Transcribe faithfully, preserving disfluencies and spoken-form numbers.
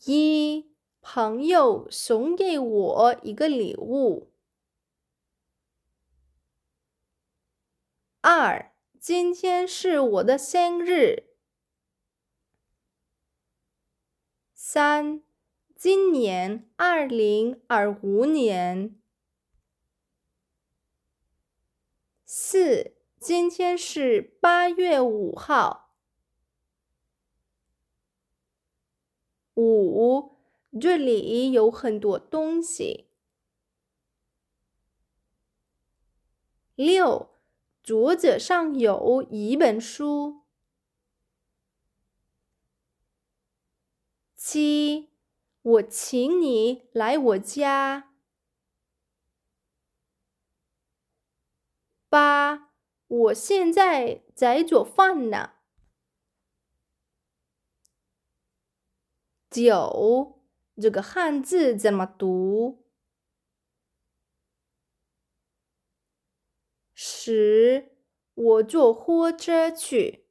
一，朋友送给我一个礼物。二，今天是我的生日。三，今年二零二五年。四，今天是八月五号。五，这里有很多东西。六，桌子上有一本书。七，我请你来我家。八，我现在在做饭呢。九，这个汉字怎么读？十，我坐火车去。